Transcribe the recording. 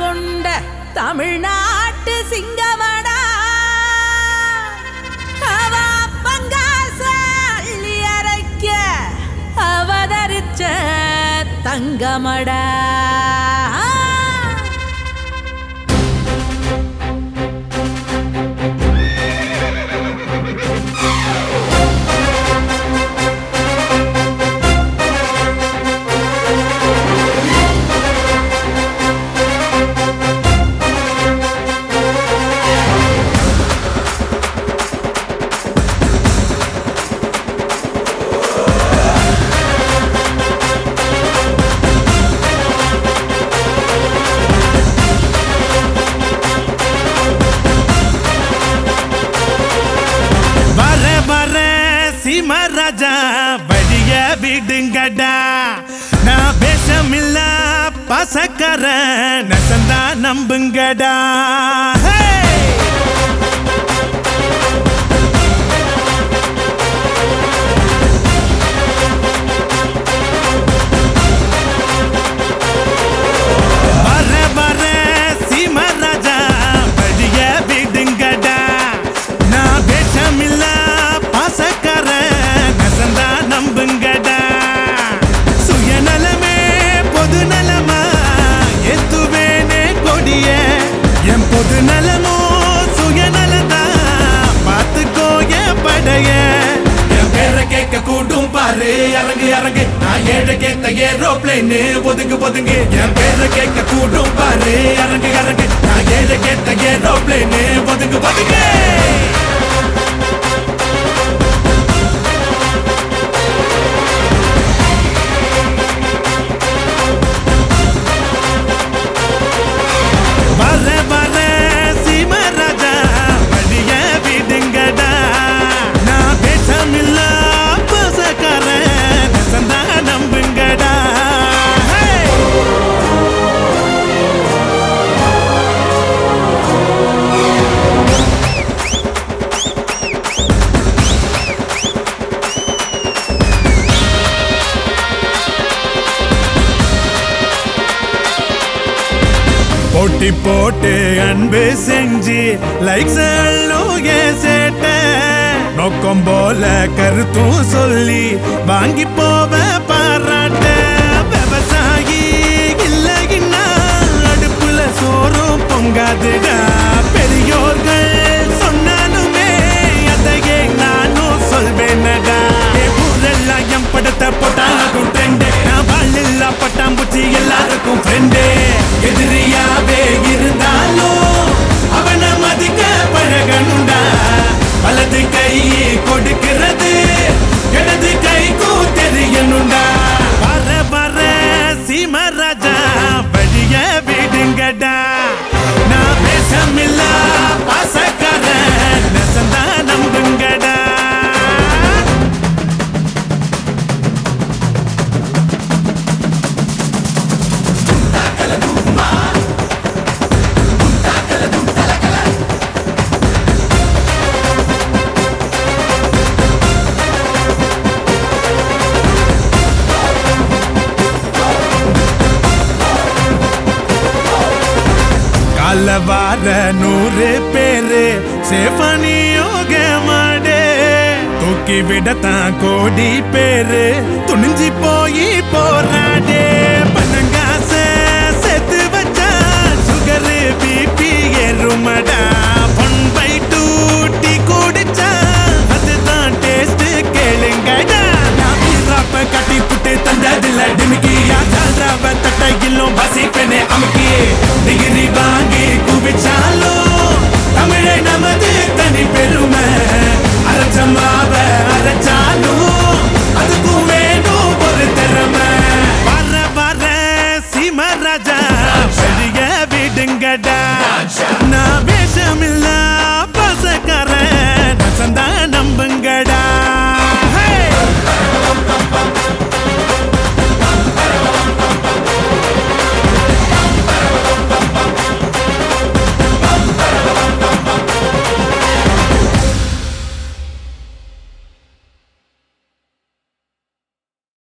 கொண்ட தமிழ்நாட்டு சிங்கமடா அவ பங்காச அள்ளி அரைக்க அவதரிச்ச தங்கமடா ராஜா வழிய விடுங்கடா நான் பேசமில்ல பசக்கர நசந்தா நம்புங்கடா வர சீம ராஜா வழிய விடுங்கடா நான் பேசமில்ல பசக்கர நம்புங்கடா சுயநலமே பொது நலமா எத்துவேனே கொடிய என் பொது நலமோ சுயநலதா பார்த்துக்கோ என் படைய என் பேரை கேட்க கூட்டும் பாரு இறங்கு இறங்கு நான் ஏழை கேட்ட ஏரோப்ளைன் ஒதுங்கு ஒதுங்கு என் பேரை கேட்க கூட்டும் பாரு இறங்கு இறங்கு நான் ஏழை கேட்ட ஏரோப்ளைன் ஒதுங்கு ஒதுங்கு போட்டி போட்டு அன்பு செஞ்சு லைக்ஸ் சேட்ட நோக்கம் போல கருத்தும் சொல்லி வாங்கி போவ பாராட்ட விவசாயி இல்லைன்னா அடுப்புல சோறும் பொங்காதுடா பெரியோர்கள் சொன்னாலுமே அதையே நானும் சொல்வேனடா ஊரெல்லாம் என் படத்தை போட்டாலும் ட்ரெண்டு நான் வாழ்ல பட்டாம்பூச்சி எல்லாருக்கும் ஃப்ரெண்டு எதிரியாவே இருந்தாலும் அவனை மதிக்க பழகணுண்டா வலது கை கொடுக்கிறது இடது கைக்கும் தெரியணுண்டா வர சீம ராஜா வழிய விடுங்கடா நான் பேசமில்ல பாசக்கார நசந்தா நம்புங்கடா வார 100 பேரு சேஃபனியோக மாடே தூக்கி விடத்தான் கோடி பேரு துணிஞ்சி போய் போராடே பணங்காச செத்து வச்சா சுகரு பிபி ஏறுமடா 1/2 டீ குடிச்சா அதுதான் டேஸ்ட் கேளுங்கடா நான் வீராப்ப கட்டி புட்டு தந்ததில்ல டிமிக்கியா சால்ராவ தட்டையிலும் பசிப்பனே அமுக்கி டிகிரி வாங்கி குவிச்சாலும் தமிழை நமது தனி பெருமை அரைச்சமாவ அரைச்சாலும் அதுக்கும் வேணும் ஒரு திறமை வர சீம ராஜா வெளிய விடுங்கடா நான்